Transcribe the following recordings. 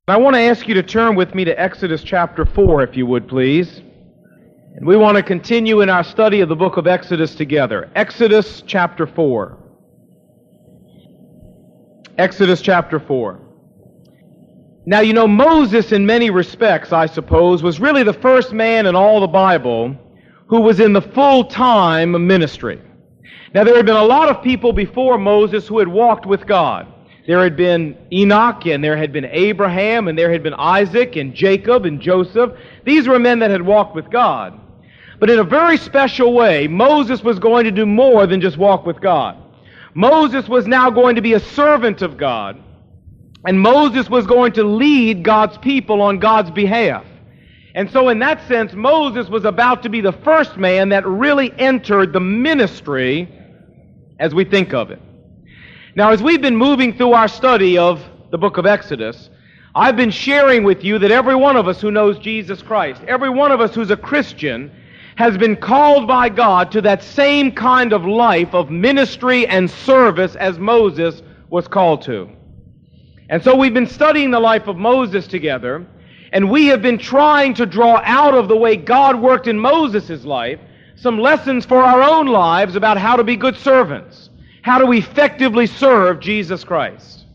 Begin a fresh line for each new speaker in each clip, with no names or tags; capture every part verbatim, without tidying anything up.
I want to ask you to turn with me to Exodus chapter four, if you would, please. And we want to continue in our study of the book of Exodus together. Exodus chapter four. Exodus chapter four. Now, you know, Moses, in many respects, I suppose, was really the first man in all the Bible who was in the full-time ministry. Now, there had been a lot of people before Moses who had walked with God. There had been Enoch, and there had been Abraham, and there had been Isaac, and Jacob, and Joseph. These were men that had walked with God. But in a very special way, Moses was going to do more than just walk with God. Moses was now going to be a servant of God, and Moses was going to lead God's people on God's behalf. And so in that sense, Moses was about to be the first man that really entered the ministry as we think of it. Now, as we've been moving through our study of the book of Exodus, I've been sharing with you that every one of us who knows Jesus Christ, every one of us who's a Christian, has been called by God to that same kind of life of ministry and service as Moses was called to. And so we've been studying the life of Moses together, and we have been trying to draw out of the way God worked in Moses' life some lessons for our own lives about how to be good servants, how to effectively serve Jesus Christ.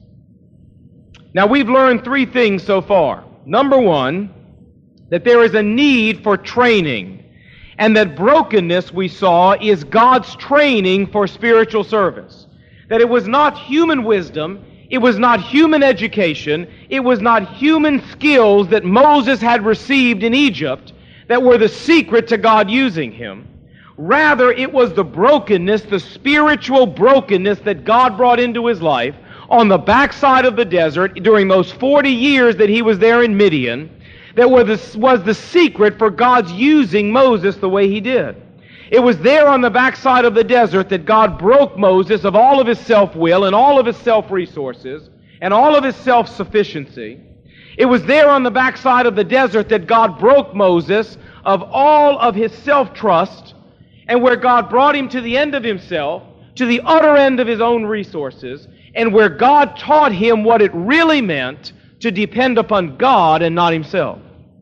Now, we've learned three things so far. Number one, that there is a need for training, and that brokenness, we saw, is God's training for spiritual service. That it was not human wisdom, it was not human education, it was not human skills that Moses had received in Egypt that were the secret to God using him. Rather, it was the brokenness, the spiritual brokenness that God brought into his life on the backside of the desert during those forty years that he was there in Midian that was the, was the secret for God's using Moses the way he did. It was there on the backside of the desert that God broke Moses of all of his self-will and all of his self-resources and all of his self-sufficiency. It was there on the backside of the desert that God broke Moses of all of his self-trust, and where God brought him to the end of himself, to the utter end of his own resources, and where God taught him what it really meant to depend upon God and not himself.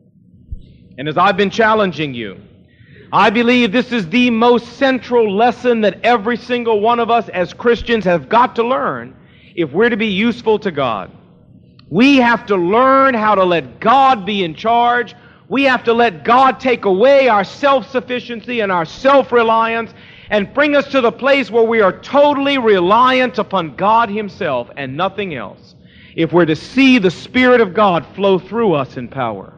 And as I've been challenging you, I believe this is the most central lesson that every single one of us as Christians have got to learn if we're to be useful to God. We have to learn how to let God be in charge. We have to let God take away our self-sufficiency and our self-reliance and bring us to the place where we are totally reliant upon God himself and nothing else, if we're to see the Spirit of God flow through us in power.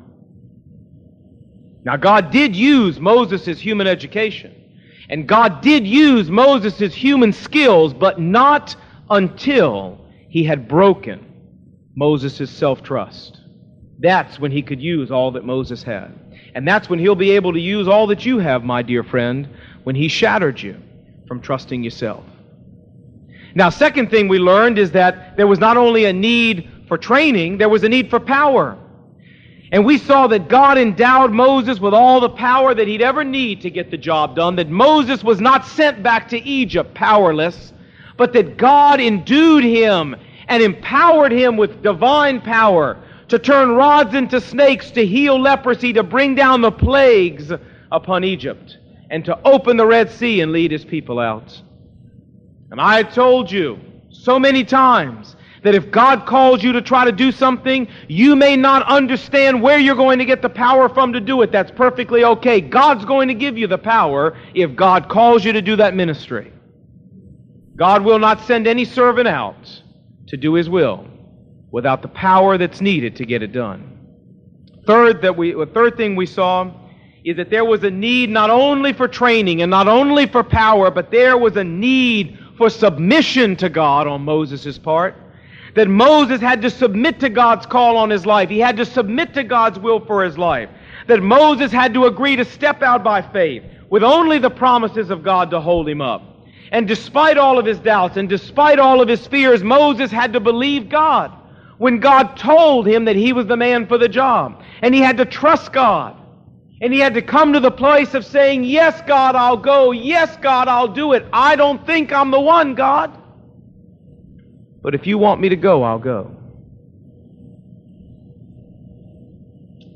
Now, God did use Moses' human education, and God did use Moses' human skills, but not until he had broken Moses' self-trust. That's when he could use all that Moses had. And that's when he'll be able to use all that you have, my dear friend, when he shattered you from trusting yourself. Now, second thing we learned is that there was not only a need for training, there was a need for power. And we saw that God endowed Moses with all the power that he'd ever need to get the job done, that Moses was not sent back to Egypt powerless, but that God endued him and empowered him with divine power to turn rods into snakes, to heal leprosy, to bring down the plagues upon Egypt, and to open the Red Sea and lead his people out. And I had told you so many times that if God calls you to try to do something, you may not understand where you're going to get the power from to do it. That's perfectly okay. God's going to give you the power if God calls you to do that ministry. God will not send any servant out to do his will without the power that's needed to get it done. Third, that we, the third thing we saw is that there was a need not only for training and not only for power, but there was a need for submission to God on Moses' part. That Moses had to submit to God's call on his life. He had to submit to God's will for his life. That Moses had to agree to step out by faith with only the promises of God to hold him up. And despite all of his doubts and despite all of his fears, Moses had to believe God when God told him that he was the man for the job. And he had to trust God. And he had to come to the place of saying, yes, God, I'll go. Yes, God, I'll do it. I don't think I'm the one, God. But if you want me to go, I'll go.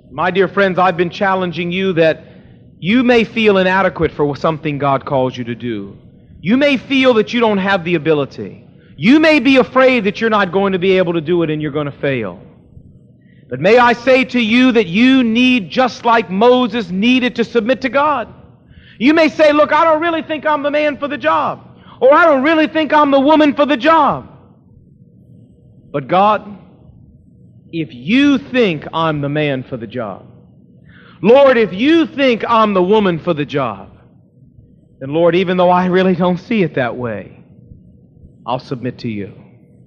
My dear friends, I've been challenging you that you may feel inadequate for something God calls you to do. You may feel that you don't have the ability. You may be afraid that you're not going to be able to do it and you're going to fail. But may I say to you that you need, just like Moses needed, to submit to God. You may say, look, I don't really think I'm the man for the job. Or I don't really think I'm the woman for the job. But God, if you think I'm the man for the job, Lord, if you think I'm the woman for the job, then Lord, even though I really don't see it that way, I'll submit to you.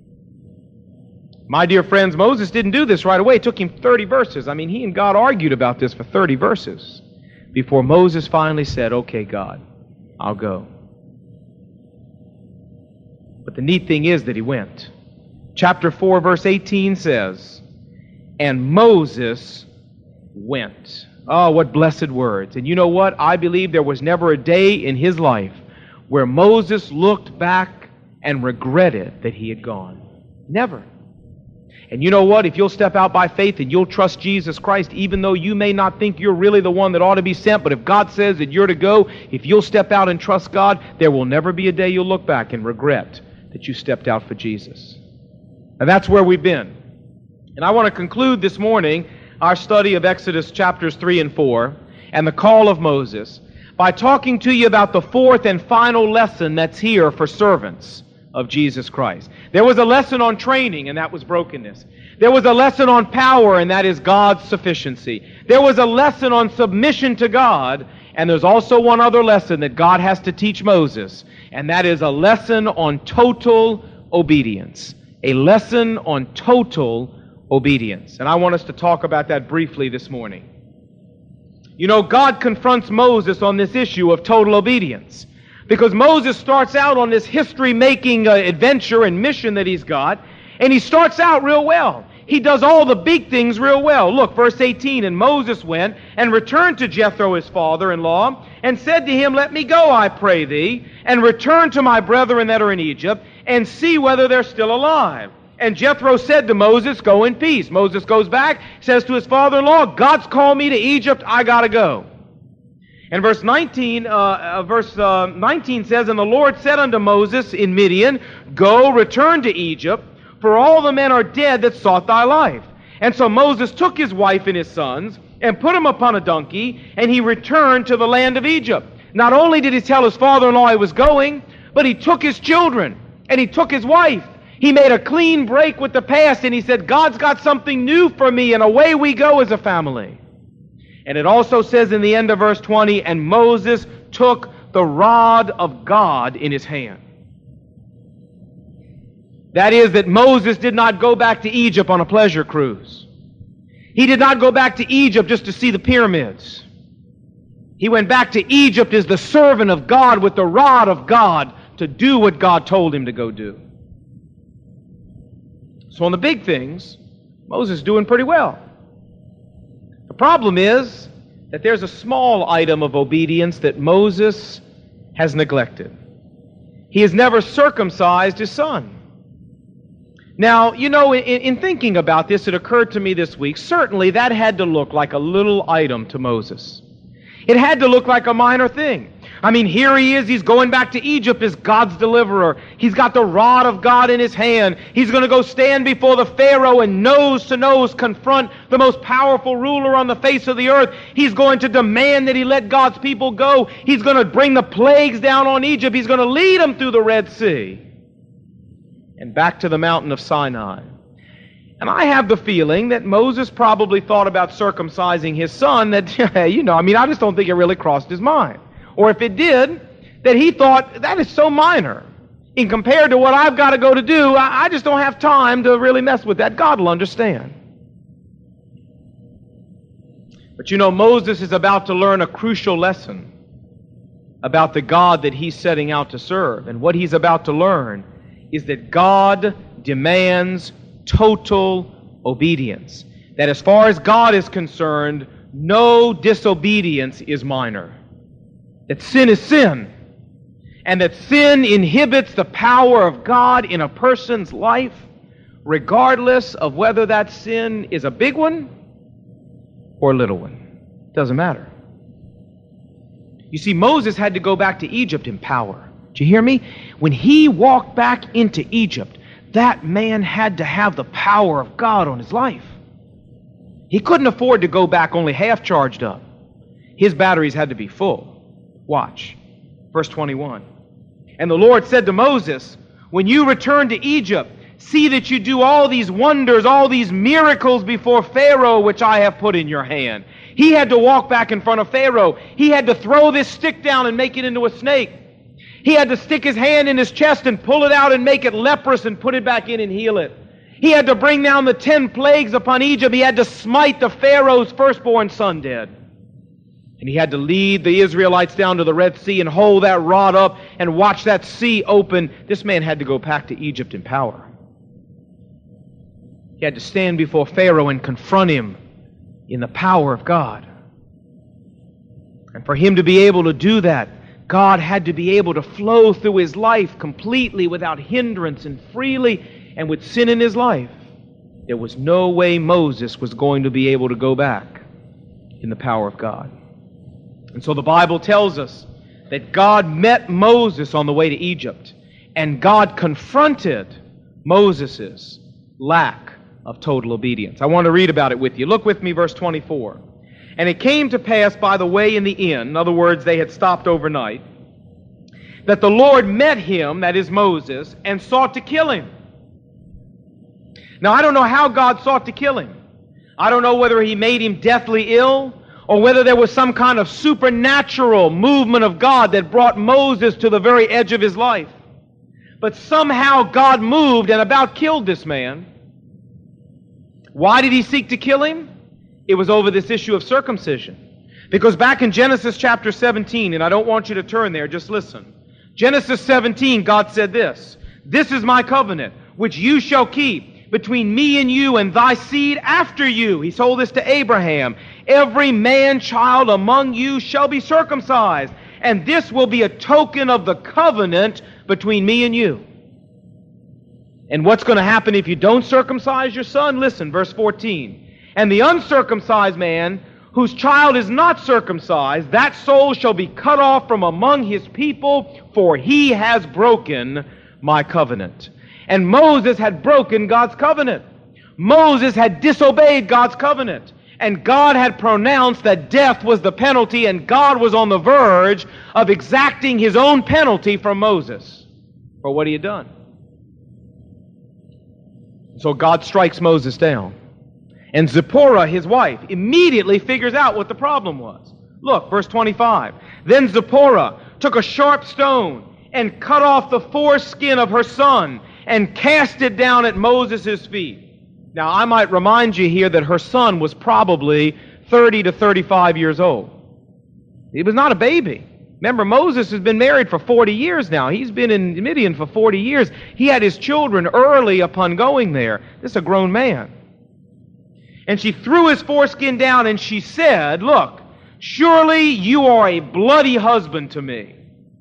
My dear friends, Moses didn't do this right away. It took him thirty verses. I mean, he and God argued about this for thirty verses before Moses finally said, okay, God, I'll go. But the neat thing is that he went. Chapter four, verse eighteen says, and Moses went. Oh, what blessed words. And you know what? I believe there was never a day in his life where Moses looked back and regretted that he had gone. Never. And you know what? If you'll step out by faith and you'll trust Jesus Christ, even though you may not think you're really the one that ought to be sent, but if God says that you're to go, if you'll step out and trust God, there will never be a day you'll look back and regret that you stepped out for Jesus. And that's where we've been. And I want to conclude this morning our study of Exodus chapters three and four and the call of Moses by talking to you about the fourth and final lesson that's here for servants of Jesus Christ. There was a lesson on training, and that was brokenness. There was a lesson on power, and that is God's sufficiency. There was a lesson on submission to God, and there's also one other lesson that God has to teach Moses, and that is a lesson on total obedience. A lesson on total obedience. And I want us to talk about that briefly this morning. You know, God confronts Moses on this issue of total obedience, because Moses starts out on this history-making uh, adventure and mission that he's got, and he starts out real well. He does all the big things real well. Look, verse eighteen, and Moses went and returned to Jethro his father-in-law and said to him, let me go, I pray thee, and return to my brethren that are in Egypt, and see whether they're still alive. And Jethro said to Moses, go in peace. Moses goes back, says to his father-in-law, God's called me to Egypt, I gotta go. And verse nineteen, uh, uh, verse uh, nineteen says, and the Lord said unto Moses in Midian, go, return to Egypt, for all the men are dead that sought thy life. And so Moses took his wife and his sons, and put them upon a donkey, and he returned to the land of Egypt. Not only did he tell his father-in-law he was going, but he took his children, and he took his wife. He made a clean break with the past, and he said, God's got something new for me, and away we go as a family. And it also says in the end of verse twenty, and Moses took the rod of God in his hand. That is, that Moses did not go back to Egypt on a pleasure cruise. He did not go back to Egypt just to see the pyramids. He went back to Egypt as the servant of God with the rod of God to do what God told him to go do. So on the big things, Moses is doing pretty well. The problem is that there's a small item of obedience that Moses has neglected. He has never circumcised his son. Now, you know, in, in thinking about this, it occurred to me this week, certainly that had to look like a little item to Moses. It had to look like a minor thing. I mean, here he is, he's going back to Egypt as God's deliverer. He's got the rod of God in his hand. He's going to go stand before the Pharaoh and nose to nose confront the most powerful ruler on the face of the earth. He's going to demand that he let God's people go. He's going to bring the plagues down on Egypt. He's going to lead them through the Red Sea and back to the mountain of Sinai. And I have the feeling that Moses probably thought about circumcising his son that, you know, I mean, I just don't think it really crossed his mind. Or if it did, that he thought, that is so minor. In compared to what I've got to go to do, I, I just don't have time to really mess with that. God will understand. But you know, Moses is about to learn a crucial lesson about the God that he's setting out to serve. And what he's about to learn is that God demands total obedience. That as far as God is concerned, no disobedience is minor. That sin is sin, and that sin inhibits the power of God in a person's life, regardless of whether that sin is a big one or a little one. Doesn't matter. You see, Moses had to go back to Egypt in power. Do you hear me? When he walked back into Egypt, that man had to have the power of God on his life. He couldn't afford to go back only half charged up. His batteries had to be full. Watch. Verse twenty-one. And the Lord said to Moses, when you return to Egypt, see that you do all these wonders, all these miracles before Pharaoh, which I have put in your hand. He had to walk back in front of Pharaoh. He had to throw this stick down and make it into a snake. He had to stick his hand in his chest and pull it out and make it leprous and put it back in and heal it. He had to bring down the ten plagues upon Egypt. He had to smite the Pharaoh's firstborn son dead. And he had to lead the Israelites down to the Red Sea and hold that rod up and watch that sea open. This man had to go back to Egypt in power. He had to stand before Pharaoh and confront him in the power of God. And for him to be able to do that, God had to be able to flow through his life completely without hindrance and freely and with sin in his life. There was no way Moses was going to be able to go back in the power of God. And so the Bible tells us that God met Moses on the way to Egypt, and God confronted Moses' lack of total obedience. I want to read about it with you. Look with me, verse twenty-four. And it came to pass by the way in the inn, in other words, they had stopped overnight, that the Lord met him, that is Moses, and sought to kill him. Now, I don't know how God sought to kill him. I don't know whether he made him deathly ill, or whether there was some kind of supernatural movement of God that brought Moses to the very edge of his life. But somehow God moved and about killed this man. Why did he seek to kill him? It was over this issue of circumcision. Because back in Genesis chapter seventeen, and I don't want you to turn there, just listen. Genesis seventeen, God said this, "This is my covenant, which you shall keep between me and you and thy seed after you." He told this to Abraham. "Every man-child among you shall be circumcised, and this will be a token of the covenant between me and you." And what's going to happen if you don't circumcise your son? Listen, verse fourteen. "And the uncircumcised man, whose child is not circumcised, that soul shall be cut off from among his people, for he has broken my covenant." And Moses had broken God's covenant. Moses had disobeyed God's covenant. And God had pronounced that death was the penalty, and God was on the verge of exacting his own penalty from Moses for what he had done. So God strikes Moses down. And Zipporah, his wife, immediately figures out what the problem was. Look, verse twenty-five. "Then Zipporah took a sharp stone and cut off the foreskin of her son and cast it down at Moses' feet." Now, I might remind you here that her son was probably thirty to thirty-five years old. He was not a baby. Remember, Moses has been married for forty years now. He's been in Midian for forty years. He had his children early upon going there. This is a grown man. And she threw his foreskin down and she said, "Look, surely you are a bloody husband to me."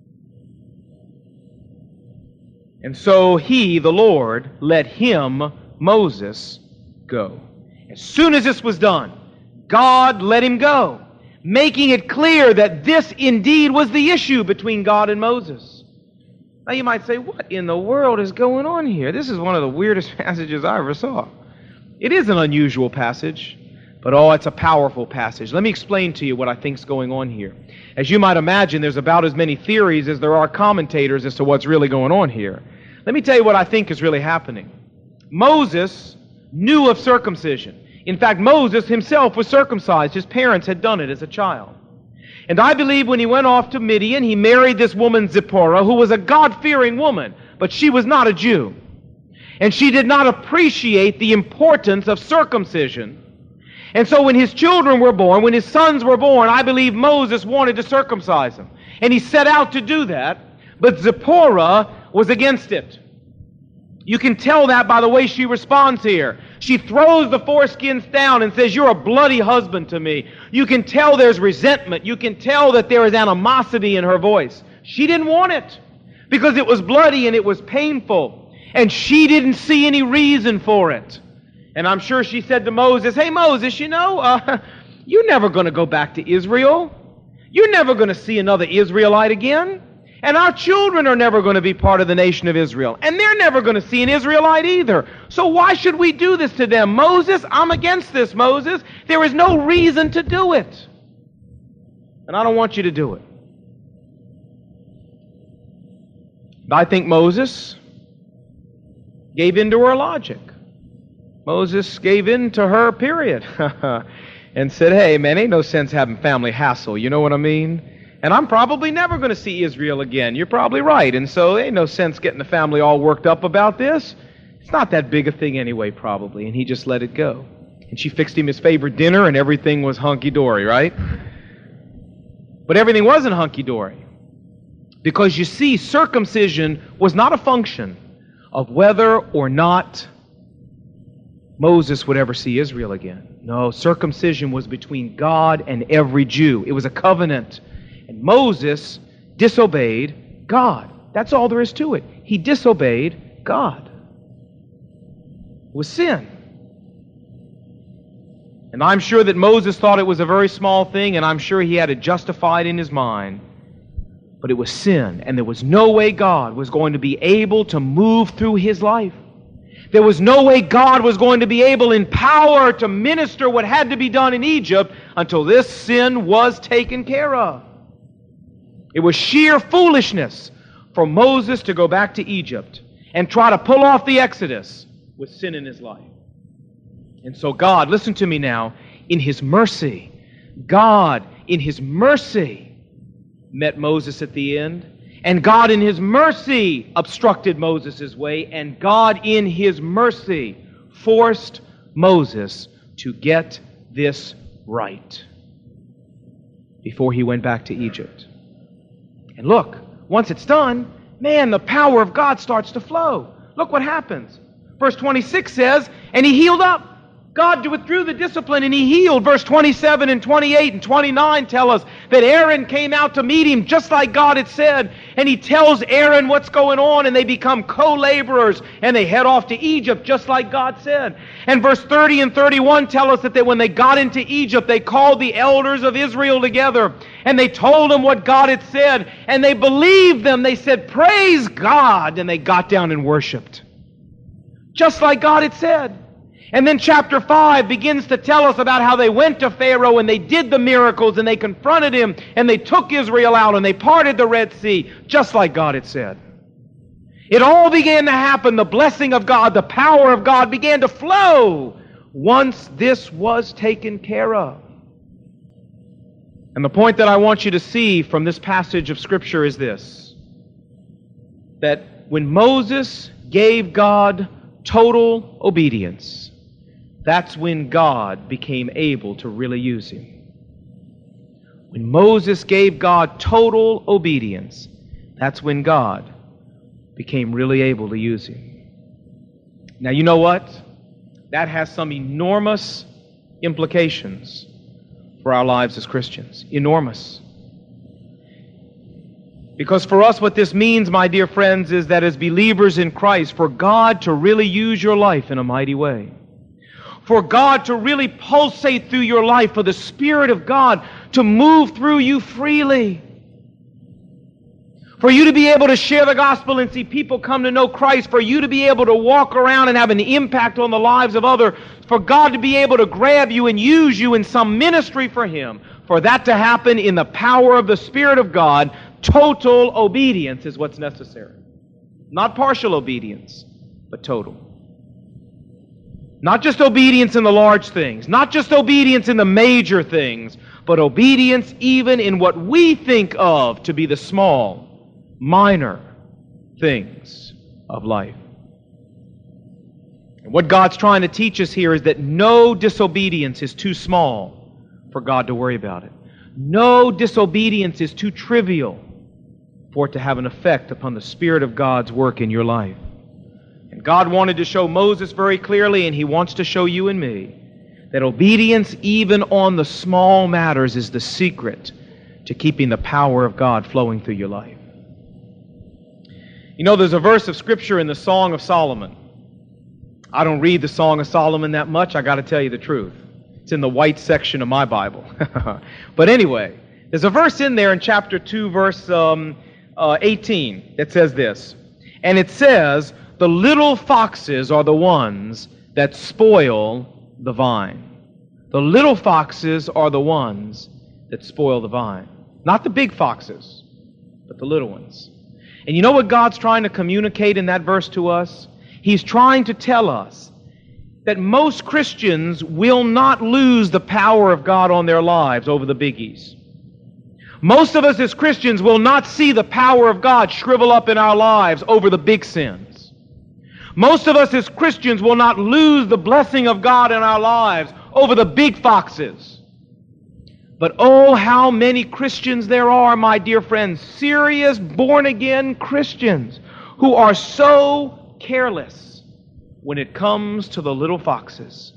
And so he, the Lord, let him, Moses, go. As soon as this was done, God let him go, making it clear that this indeed was the issue between God and Moses. Now you might say, what in the world is going on here? This is one of the weirdest passages I ever saw. It is an unusual passage, but oh, it's a powerful passage. Let me explain to you what I think is going on here. As you might imagine, there's about as many theories as there are commentators as to what's really going on here. Let me tell you what I think is really happening. Moses knew of circumcision. In fact, Moses himself was circumcised. His parents had done it as a child. And I believe when he went off to Midian, he married this woman Zipporah, who was a God-fearing woman, but she was not a Jew. And she did not appreciate the importance of circumcision. And so when his children were born, when his sons were born, I believe Moses wanted to circumcise them. And he set out to do that, but Zipporah was against it. You can tell that by the way she responds here. She throws the foreskins down and says, "You're a bloody husband to me." You can tell there's resentment. You can tell that there is animosity in her voice. She didn't want it because it was bloody and it was painful. And she didn't see any reason for it. And I'm sure she said to Moses, "Hey, Moses, you know, uh, You're never going to go back to Israel. You're never going to see another Israelite again. And our children are never going to be part of the nation of Israel. And they're never going to see an Israelite either. So why should we do this to them? Moses, I'm against this, Moses. There is no reason to do it. And I don't want you to do it. I think Moses gave in to her logic. Moses gave in to her, period. And said, hey, man, ain't no sense having family hassle. You know what I mean? And I'm probably never going to see Israel again. You're probably right. And so ain't no sense getting the family all worked up about this. It's not that big a thing anyway, probably. And he just let it go. And she fixed him his favorite dinner, and everything was hunky-dory, right? But everything wasn't hunky-dory. Because you see, circumcision was not a function of whether or not Moses would ever see Israel again. No, circumcision was between God and every Jew. It was a covenant. And Moses disobeyed God. That's all there is to it. He disobeyed God. It was sin. And I'm sure that Moses thought it was a very small thing, and I'm sure he had it justified in his mind. But it was sin, and there was no way God was going to be able to move through his life. There was no way God was going to be able in power to minister what had to be done in Egypt until this sin was taken care of. It was sheer foolishness for Moses to go back to Egypt and try to pull off the Exodus with sin in his life. And so God, listen to me now, in His mercy, God in His mercy met Moses at the end, and God in His mercy obstructed Moses' way, and God in His mercy forced Moses to get this right before he went back to Egypt. And look, once it's done, man, the power of God starts to flow. Look what happens. Verse twenty-six says, and he healed up. God withdrew the discipline and he healed. Verse twenty-seven and twenty-eight and twenty-nine tell us that Aaron came out to meet him just like God had said. And he tells Aaron what's going on, and they become co-laborers and they head off to Egypt just like God said. And verse thirty and thirty-one tell us that they, when they got into Egypt, they called the elders of Israel together and they told them what God had said, and they believed them. They said, praise God, and they got down and worshiped just like God had said. And then chapter five begins to tell us about how they went to Pharaoh and they did the miracles and they confronted him and they took Israel out and they parted the Red Sea, just like God had said. It all began to happen. The blessing of God, the power of God began to flow once this was taken care of. And the point that I want you to see from this passage of Scripture is this: that when Moses gave God total obedience, that's when God became able to really use him. When Moses gave God total obedience, that's when God became really able to use him. Now, you know what? That has some enormous implications for our lives as Christians. Enormous. Because for us, what this means, my dear friends, is that as believers in Christ, for God to really use your life in a mighty way, for God to really pulsate through your life, for the Spirit of God to move through you freely, for you to be able to share the gospel and see people come to know Christ, for you to be able to walk around and have an impact on the lives of others, for God to be able to grab you and use you in some ministry for Him, for that to happen in the power of the Spirit of God, total obedience is what's necessary. Not partial obedience, but total. Not just obedience in the large things, not just obedience in the major things, but obedience even in what we think of to be the small, minor things of life. And what God's trying to teach us here is that no disobedience is too small for God to worry about it. No disobedience is too trivial for it to have an effect upon the Spirit of God's work in your life. And God wanted to show Moses very clearly, and He wants to show you and me, that obedience even on the small matters is the secret to keeping the power of God flowing through your life. You know, there's a verse of Scripture in the Song of Solomon. I don't read the Song of Solomon that much, I got to tell you the truth. It's in the white section of my Bible. But anyway, there's a verse in there in chapter two, verse um, uh, eighteen, that says this. And it says, the little foxes are the ones that spoil the vine. The little foxes are the ones that spoil the vine. Not the big foxes, but the little ones. And you know what God's trying to communicate in that verse to us? He's trying to tell us that most Christians will not lose the power of God on their lives over the biggies. Most of us as Christians will not see the power of God shrivel up in our lives over the big sins. Most of us as Christians will not lose the blessing of God in our lives over the big foxes. But oh, how many Christians there are, my dear friends, serious born-again Christians, who are so careless when it comes to the little foxes,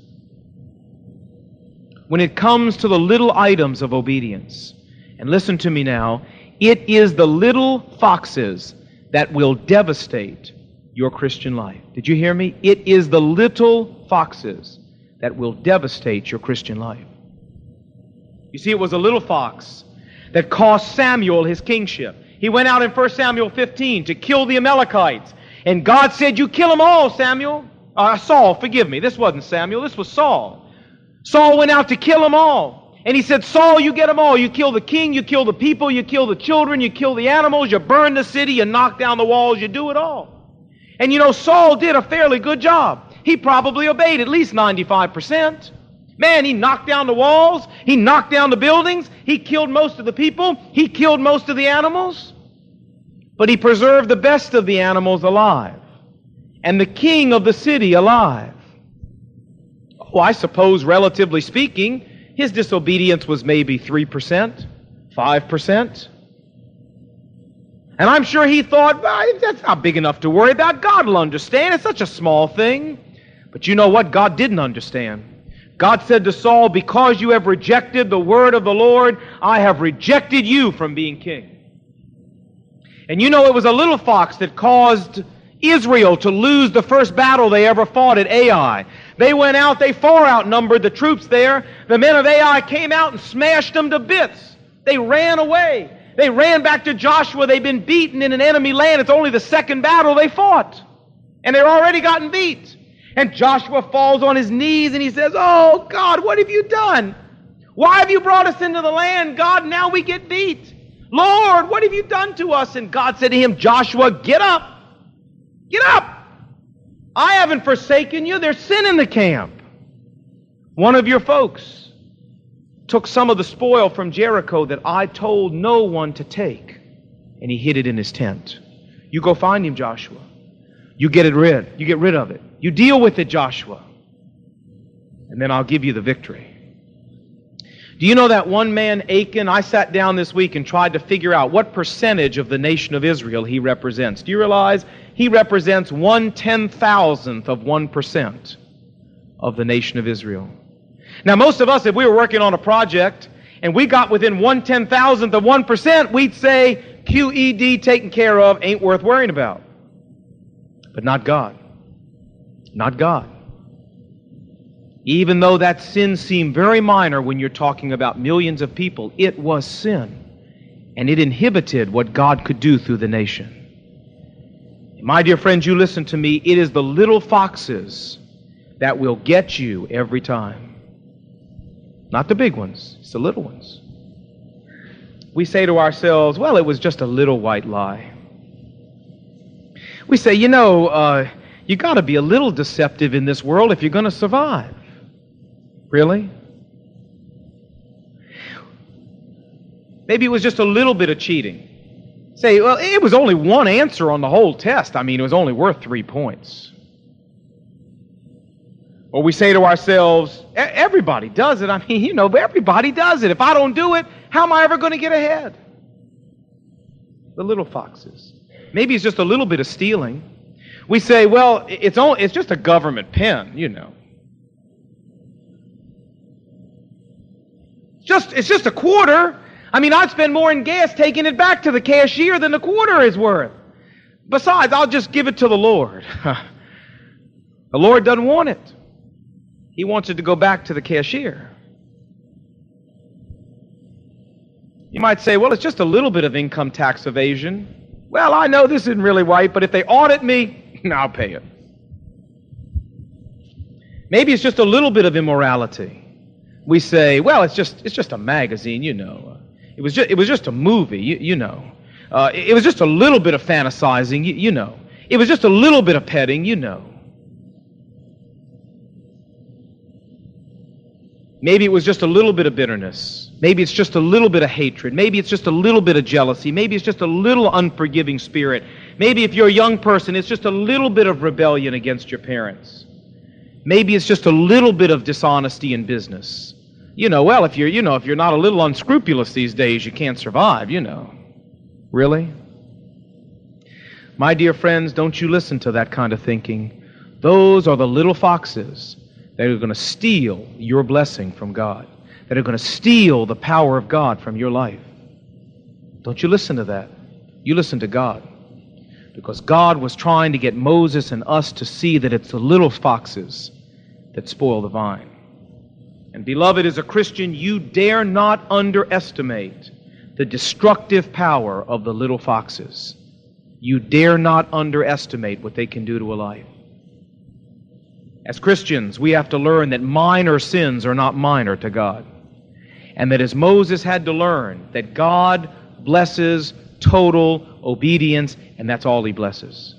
when it comes to the little items of obedience. And listen to me now, it is the little foxes that will devastate your Christian life. Did you hear me? It is the little foxes that will devastate your Christian life. You see, it was a little fox that cost Samuel his kingship. He went out in First Samuel fifteen to kill the Amalekites. And God said, you kill them all, Samuel. Uh, Saul, forgive me. This wasn't Samuel. This was Saul. Saul went out to kill them all. And he said, Saul, you get them all. You kill the king, you kill the people, you kill the children, you kill the animals, you burn the city, you knock down the walls, you do it all. And you know, Saul did a fairly good job. He probably obeyed at least ninety-five percent. Man, he knocked down the walls, he knocked down the buildings, he killed most of the people, he killed most of the animals. But he preserved the best of the animals alive, and the king of the city alive. Oh, I suppose, relatively speaking, his disobedience was maybe three percent, five percent. And I'm sure he thought, well, that's not big enough to worry about. God will understand. It's such a small thing. But you know what? God didn't understand. God said to Saul, because you have rejected the word of the Lord, I have rejected you from being king. And you know, it was a little fox that caused Israel to lose the first battle they ever fought at Ai. They went out, they far outnumbered the troops there. The men of Ai came out and smashed them to bits. They ran away. They ran back to Joshua. They'd been beaten in an enemy land. It's only the second battle they fought. And they'd already gotten beat. And Joshua falls on his knees and he says, oh, God, what have you done? Why have you brought us into the land, God? Now we get beat. Lord, what have you done to us? And God said to him, Joshua, get up. Get up. I haven't forsaken you. There's sin in the camp. One of your folks took some of the spoil from Jericho that I told no one to take, and he hid it in his tent. You go find him, Joshua. You get it rid. You get rid of it. You deal with it, Joshua. And then I'll give you the victory. Do you know that one man, Achan, I sat down this week and tried to figure out what percentage of the nation of Israel he represents. Do you realize he represents one ten-thousandth of one percent of the nation of Israel? Now, most of us, if we were working on a project and we got within one ten-thousandth of one percent, we'd say, Q E D taken care of, ain't worth worrying about. But not God. Not God. Even though that sin seemed very minor when you're talking about millions of people, it was sin. And it inhibited what God could do through the nation. My dear friends, you listen to me. It is the little foxes that will get you every time. Not the big ones. It's the little ones. We say to ourselves, well, it was just a little white lie. We say, you know, uh, you got to be a little deceptive in this world if you're going to survive. Really? Maybe it was just a little bit of cheating. Say, well, it was only one answer on the whole test. I mean, it was only worth three points. Or we say to ourselves, everybody does it. I mean, you know, everybody does it. If I don't do it, how am I ever going to get ahead? The little foxes. Maybe it's just a little bit of stealing. We say, well, it's only, it's just a government pen, you know. Just, it's just a quarter. I mean, I'd spend more in gas taking it back to the cashier than the quarter is worth. Besides, I'll just give it to the Lord. The Lord doesn't want it. He wants it to go back to the cashier. You might say, well, it's just a little bit of income tax evasion. Well, I know this isn't really right, but if they audit me, I'll pay it. Maybe it's just a little bit of immorality. We say, well, it's just it's just a magazine, you know. It was just, it was just a movie, you, you know. Uh, it was just a little bit of fantasizing, you, you know. It was just a little bit of petting, you know. Maybe it was just a little bit of bitterness. Maybe it's just a little bit of hatred. Maybe it's just a little bit of jealousy. Maybe it's just a little unforgiving spirit. Maybe if you're a young person, it's just a little bit of rebellion against your parents. Maybe it's just a little bit of dishonesty in business. You know, well, if you're, you know, if you're not a little unscrupulous these days, you can't survive, you know. Really? My dear friends, don't you listen to that kind of thinking. Those are the little foxes that are going to steal your blessing from God, that are going to steal the power of God from your life. Don't you listen to that. You listen to God. Because God was trying to get Moses and us to see that it's the little foxes that spoil the vine. And beloved, as a Christian, you dare not underestimate the destructive power of the little foxes. You dare not underestimate what they can do to a life. As Christians, we have to learn that minor sins are not minor to God. And that as Moses had to learn, that God blesses total obedience, and that's all He blesses.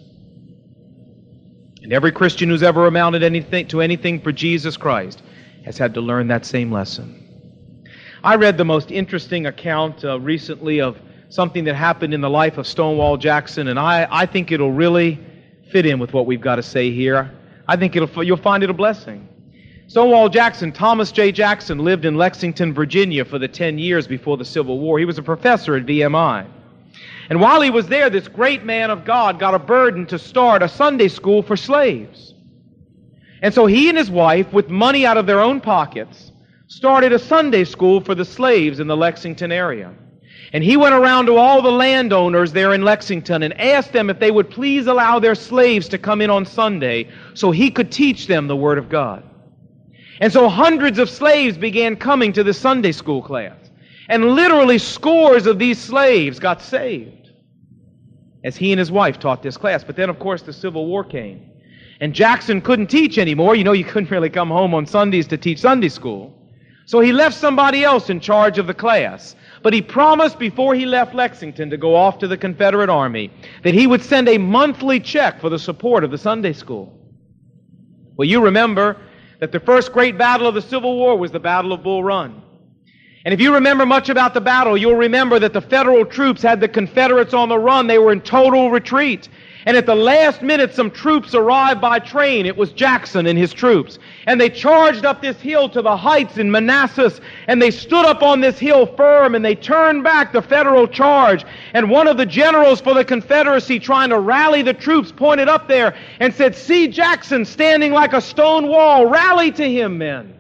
And every Christian who's ever amounted anything to anything for Jesus Christ has had to learn that same lesson. I read the most interesting account uh, recently of something that happened in the life of Stonewall Jackson, and I, I think it'll really fit in with what we've got to say here. I think it'll, you'll find it a blessing. Stonewall Jackson, Thomas J. Jackson, lived in Lexington, Virginia for the ten years before the Civil War. He was a professor at V M I. And while he was there, this great man of God got a burden to start a Sunday school for slaves. And so he and his wife, with money out of their own pockets, started a Sunday school for the slaves in the Lexington area. And he went around to all the landowners there in Lexington and asked them if they would please allow their slaves to come in on Sunday so he could teach them the Word of God. And so hundreds of slaves began coming to the Sunday school class. And literally scores of these slaves got saved as he and his wife taught this class. But then, of course, the Civil War came. And Jackson couldn't teach anymore. You know, you couldn't really come home on Sundays to teach Sunday school. So he left somebody else in charge of the class. But he promised before he left Lexington to go off to the Confederate Army that he would send a monthly check for the support of the Sunday school. Well, you remember that the first great battle of the Civil War was the Battle of Bull Run. And if you remember much about the battle, you'll remember that the Federal troops had the Confederates on the run. They were in total retreat. And at the last minute, some troops arrived by train. It was Jackson and his troops. And they charged up this hill to the heights in Manassas. And they stood up on this hill firm, and they turned back the Federal charge. And one of the generals for the Confederacy, trying to rally the troops, pointed up there and said, "See Jackson standing like a stone wall. Rally to him, men."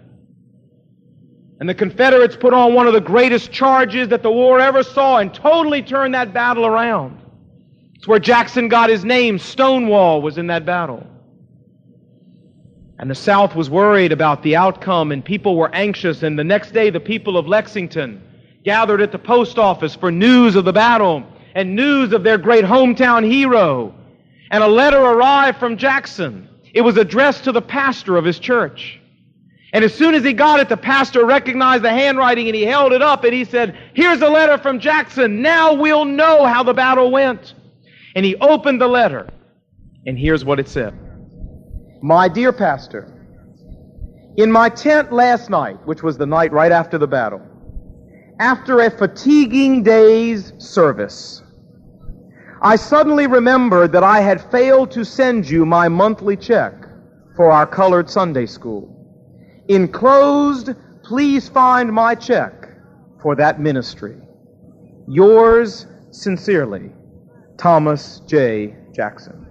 And the Confederates put on one of the greatest charges that the war ever saw and totally turned that battle around. It's where Jackson got his name. Stonewall was in that battle. And the South was worried about the outcome, and people were anxious. And the next day, the people of Lexington gathered at the post office for news of the battle and news of their great hometown hero. And a letter arrived from Jackson. It was addressed to the pastor of his church. And as soon as he got it, the pastor recognized the handwriting, and he held it up and he said, "Here's a letter from Jackson. Now we'll know how the battle went." And he opened the letter, and here's what it said. "My dear pastor, in my tent last night," which was the night right after the battle, "after a fatiguing day's service, I suddenly remembered that I had failed to send you my monthly check for our colored Sunday school. Enclosed, please find my check for that ministry. Yours sincerely, Thomas J. Jackson."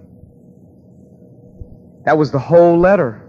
That was the whole letter.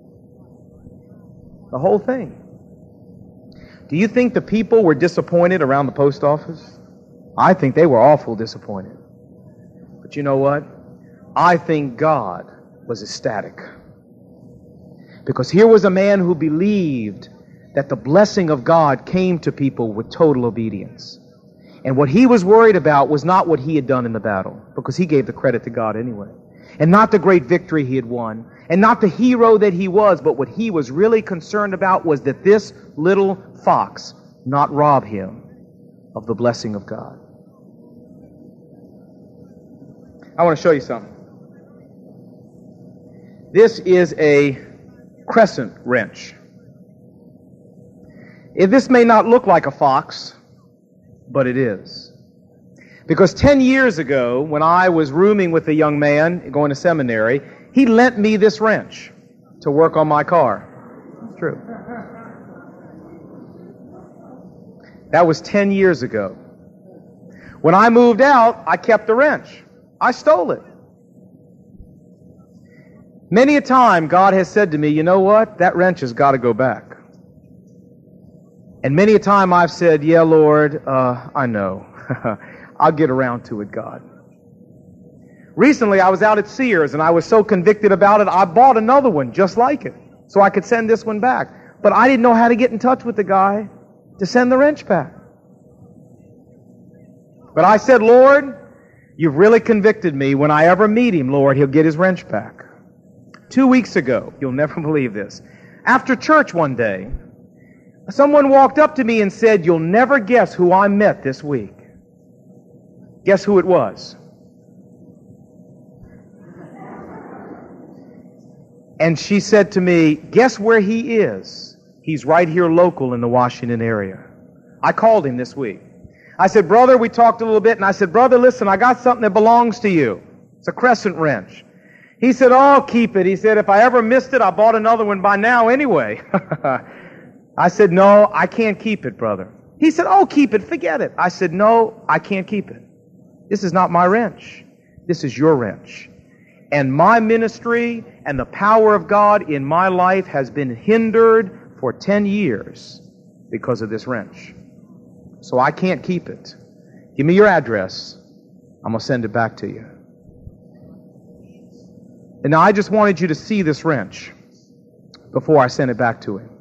The whole thing. Do you think the people were disappointed around the post office? I think they were awful disappointed. But you know what? I think God was ecstatic. Because here was a man who believed that the blessing of God came to people with total obedience. And what he was worried about was not what he had done in the battle, because he gave the credit to God anyway. And not the great victory he had won, and not the hero that he was, but what he was really concerned about was that this little fox not rob him of the blessing of God. I want to show you something. This is a crescent wrench. If this may not look like a fox, but it is. Because ten years ago, when I was rooming with a young man going to seminary, he lent me this wrench to work on my car. It's true. That was ten years ago. When I moved out, I kept the wrench. I stole it. Many a time, God has said to me, you know what? That wrench has got to go back. And many a time I've said, yeah, Lord, uh, I know. I'll get around to it, God. Recently, I was out at Sears, and I was so convicted about it, I bought another one just like it, so I could send this one back. But I didn't know how to get in touch with the guy to send the wrench back. But I said, Lord, you've really convicted me. When I ever meet him, Lord, he'll get his wrench back. Two weeks ago, you'll never believe this, after church one day, someone walked up to me and said, you'll never guess who I met this week. Guess who it was? And she said to me, guess where he is? He's right here local in the Washington area. I called him this week. I said, brother, we talked a little bit, and I said, brother, listen, I got something that belongs to you. It's a crescent wrench. He said, oh, keep it. He said, if I ever missed it, I bought another one by now anyway. I said, no, I can't keep it, brother. He said, oh, keep it, forget it. I said, no, I can't keep it. This is not my wrench. This is your wrench. And my ministry and the power of God in my life has been hindered for ten years because of this wrench. So I can't keep it. Give me your address. I'm going to send it back to you. And now I just wanted you to see this wrench before I sent it back to him.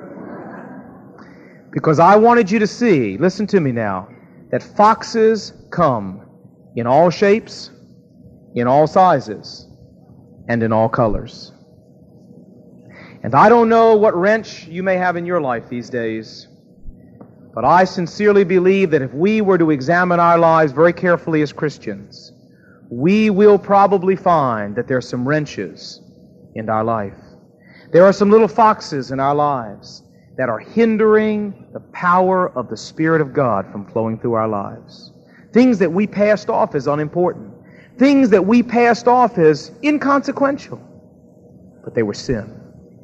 Because I wanted you to see, listen to me now, that foxes come in all shapes, in all sizes, and in all colors. And I don't know what wrench you may have in your life these days, but I sincerely believe that if we were to examine our lives very carefully as Christians, we will probably find that there are some wrenches in our life. There are some little foxes in our lives that are hindering the power of the Spirit of God from flowing through our lives. Things that we passed off as unimportant. Things that we passed off as inconsequential. But they were sin.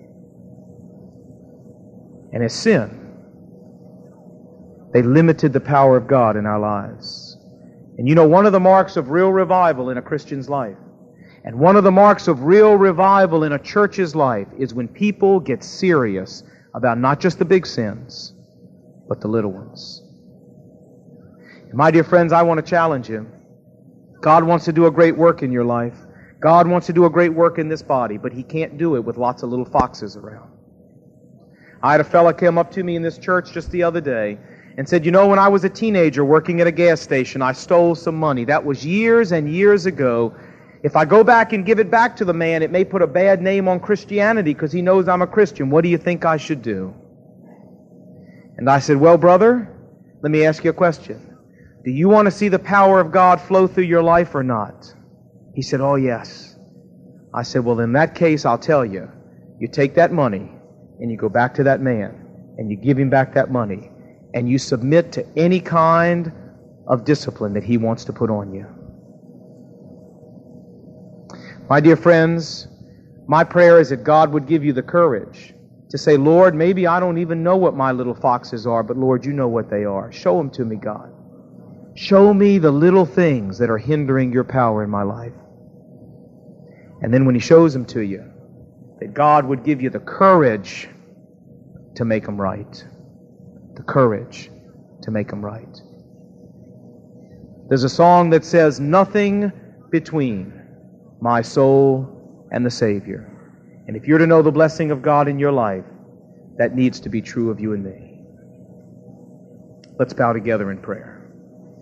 And as sin, they limited the power of God in our lives. And you know, one of the marks of real revival in a Christian's life, and one of the marks of real revival in a church's life, is when people get serious about not just the big sins, but the little ones. And my dear friends, I want to challenge you. God wants to do a great work in your life. God wants to do a great work in this body, but He can't do it with lots of little foxes around. I had a fellow come up to me in this church just the other day and said, you know, when I was a teenager working at a gas station, I stole some money. That was years and years ago. If I go back and give it back to the man, it may put a bad name on Christianity because he knows I'm a Christian. What do you think I should do? And I said, well, brother, let me ask you a question. Do you want to see the power of God flow through your life or not? He said, oh, yes. I said, well, in that case, I'll tell you. You take that money and you go back to that man and you give him back that money and you submit to any kind of discipline that he wants to put on you. My dear friends, my prayer is that God would give you the courage to say, Lord, maybe I don't even know what my little foxes are, but Lord, you know what they are. Show them to me, God. Show me the little things that are hindering your power in my life. And then when He shows them to you, that God would give you the courage to make them right. The courage to make them right. There's a song that says, nothing between my soul and the Savior. And if you're to know the blessing of God in your life, that needs to be true of you and me. Let's bow together in prayer.